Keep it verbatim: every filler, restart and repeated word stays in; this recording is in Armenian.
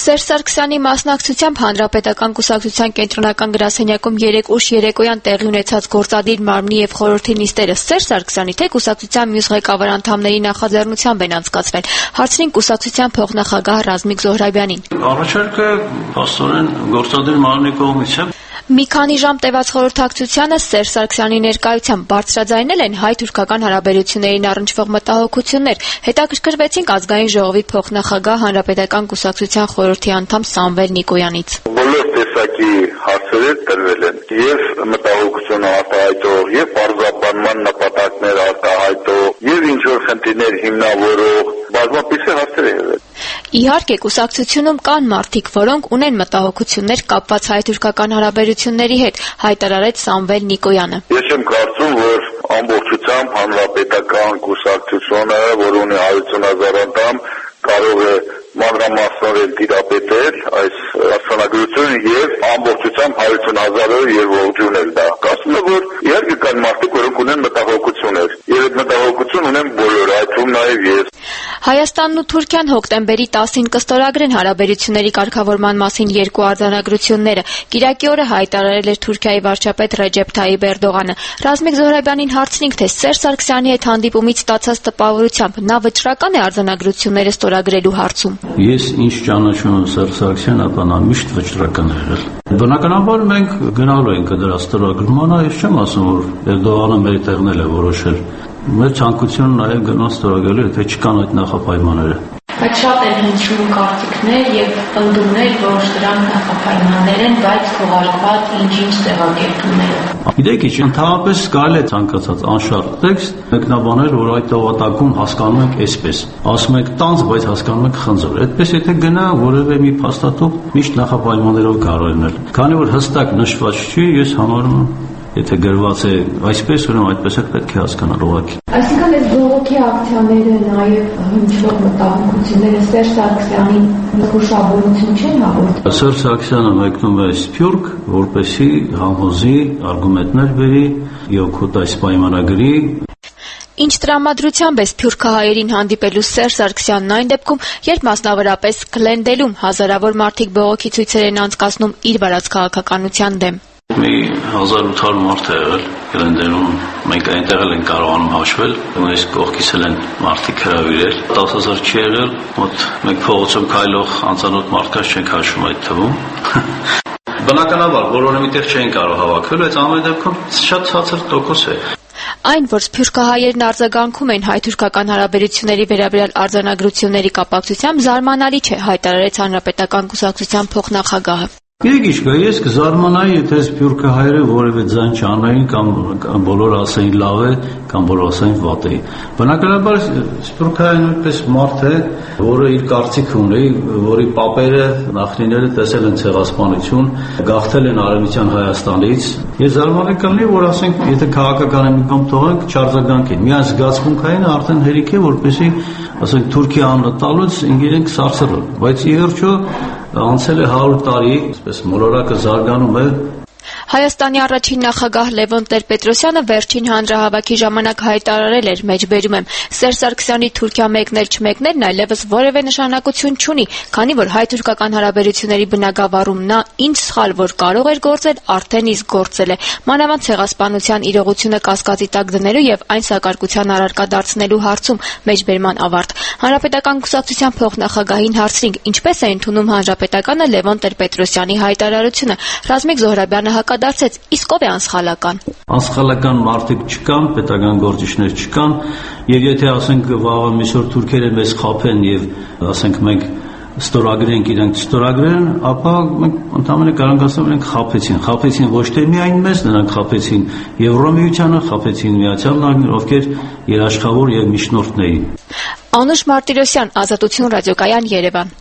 Սերժ Սարգսյանի մասնակցությամբ Հանրապետական կուսակցության կենտրոնական գրասենյակում երեկ ուշ երեկոյան տեղի ունեցած գործադիր մարմնի եւ խորհրդի նիստերը Սերժ Սարգսյանի թե կուսակցության մյուս ղեկավար անդամների նախաձեռնությամբ են անցկացվել, հարցրին կուսակցության փոխնախագահ Ռազմիկ Զոհրաբյանին։ Առաջարկը փաստորեն գործադիր մարմնի կողմից է։ Մի քանի ժամ տևած խորհրդակցությանը Սերժ Սարգսյանի ներկայությամբ բարձրաձայնել են հայ-թուրքական հարաբերություններին առնչվող մտահոգություններ, հետաքրքրվեցինք ազգային ժողովի փոխնախագահ Հանրապետական կուսակցության խորհրդի անդամ Սամվել Նիկոյանից։ Բոլոր տեսակի հարցերը տրվել են եւ մտահոգություն արտահայտող, եւ պարզաբանման նպատակներ արտահայտող, եւ ինչ որ խնդիրներ հիմնավորող բազմապիսի հարցեր են եղել։ Իհարկե, կուսակցությունում կան մարդիկ, որոնք ունեն մտահոգություններ կապված հայ-թուրքական հարաբերությունների հետ, հայտարարեց Սամվել Նիկոյանը։ Ես եմ կարծում, որ ամբողջությամբ հանրապետական կուսակցությունը, որ ունի հարյուր հազար անդամ, կարող է մանրամասնորեն տիրապետել այս արձանագրությունը եւ ամբողջությամբ հարյուր հազարը եւ ողջունել դա։ Կարծում եմ, որ իհարկե կան մարդիկ, որոնք ունեն մտահոգություններ, եւ այդ մտահոգություն ունեն բոլորը, այդ թվում նաեւ ես։ Հայաստանն ու Թուրքիան հոկտեմբերի տասին կստորագրեն հարաբերությունների կարգավորման մասին երկու արձանագրությունները։ Կիրակի օրը հայտարարել էր Թուրքիայի վարչապետ Ռեջեփ Թայիպ Էրդողանը։ Ռազմիկ Զոհրաբյանին հարցրինք, թե Սերժ Սարգսյանի հետ հանդիպումից ստացած տպավորությամբ նա վճռական է արձանագրությունները ստորագրելու հարցում։ Ես ինչ ճանաչում եմ Սերժ Սարգսյանին, ապա նա միշտ վճռական է եղել։ Բնականաբար մենք գնալու ենք դրա ստորագրմանը, ես չեմ ասում, որ Էրդողանը մեր տեղն է որոշել։ Մեր ցանկությունը նաև գնալ ստորագրել, եթե չկան այդ նախապայմանները։ Բայց շատ են հնչում կարծիքներ եւ ընդդումներ, որ դրանք նախապայմաններ են, բայց քողարկված ինչ-ինչ ձևակերպումներ։ Գիտեք, ինչ ընդհանրապես կարելի է ցանկացած անշարժ տեքստ մեկնաբանել, որ այդ տողատակում հասկանում ենք այսպես։ Ասում ենք տանձ, բայց հասկանում ենք խնձոր։ Այդպես եթե գնա որևէ մի փաստաթուղթ միշտ նախապայմաններով կարող է լինել։ Քանի որ հստակ նշված չի, ես համարում եմ եթե գրված է այսպես, ուրեմն այդպես է պետք է հասկանալ ուղղակի։ Այսինքն այս բողոքի ակցիաները նաև հնչող մտահոգությունները Սերժ Սարգսյանին զգուշավորություն չեն հաղորդում։ Սերժ Սարգսյանը մեկնում է Սփյուռք, որպեսզի համոզի, արգումենտներ բերի, իօքոտ այս պայմանագրի։ Ինչ տրամադրությամբ է սփյուռքահայերին հանդիպելու Սերժ Սարգսյանն այն դեպքում, երբ մասնավորապես Գլենդելում հազարավոր մարդիկ բողոքի ցույցեր են անցկացնում իր վարած քաղաքականության դեմ։ Մի հազար ութ հարյուր մարդ է եղել Գլենդելում, մենք այնտեղ ենք կարողանում հաշվել, այս կողքից են մարդիկ հրավիրել, տասը հազար չի եղել, մոտ մենք փողոցում քայլող անծանոթ մարդկանց չենք հաշվում այդ թվում։ Բնականաբար բոլորը միտեղ չեն կարող հավաքվել, բայց ամեն դեպքում շատ ցածր տոկոս է։ Այն, որ սփյուռքահայերն արձագանքում են հայ-թուրքական հարաբերությունների վերաբերյալ արձանագրությունների կապակցությամբ զարմանալի չէ, հայտարարեց Հանրապետական կուսակցության փոխնախագահը։ Գիտեք ինչ կա, ես կզարմանայի, եթե սփյուռքահայերը որևէ ձայն չանային կամ բոլորը ասեին լավ է, կամ բոլորը ասեին վատ է։ Բնականաբար սփյուռքահայը նույնպես մարդ է, որը իր կարծիքը ունի, որի պապերը, նախնիները տեսել են ցեղասպանություն, գաղթել են Արևմտյան Հայաստանից։ Ես զարմանալի կլինի, որ ասենք, եթե քաղաքական մի կողմ թողենք, չարձագանքեն։ Միայն զգացմունքային արդեն հերիք է, որպեսզի ասենք Թուրքիա անունը տալուց իրենք սարսռան, բայց ի վերջո անցել է հարյուր տարի, այսպես մոլորակը զարգանում է։ Հայաստանի առաջին նախագահ Լևոն Տեր-Պետրոսյանը վերջին հանրահավաքի ժամանակ հայտարարել էր, մեջբերում եմ, Սերժ Սարգսյանի Թուրքիա մեկնել չմեկներն այլևս որևէ նշանակություն չունի, քանի որ հայ-թուրքական հարաբերությունների բնագավառում նա ինչ սխալ որ կարող էր գործել, արդեն իսկ գործել է, մանավանդ ցեղասպանության իրողությունը կասկածի տակ դնելու եւ այն սակարկության առարկա դարձնելու հարցում մեջբերման ավարտ։ Հանրապետական կուսակցության փոխնախագահին հարցրինք, ինչպես է ընդունում Հանրապետականը Լևոն Տեր-Պետրոսյանի հայտարարությունը։ Ռազմիկ Զոհրաբյանը հակադարձեց, իսկ ով է անսխալական։ Անսխալական մարդիկ չկան, պետական գործիչներ չկան, եւ եթե ասենք վաղը միսօր թուրքերը մեզ խաբեն եւ ասենք մենք ստորագրենք իրենք ստորագրեն, ապա մենք ընդհանրապես կարող ենք ասել, մենք խաբեցին, խաբեցին ոչ թե միայն մեզ, նրանք խաբեցին Եվրոմիությանը, խաբեցին Միացյալ Նահանգները, ովքեր երաշխավոր եւ միջնորդն էին։ Անուշ Մարտիրոսյան, Ազատություն ռադիոկայան, Երևան։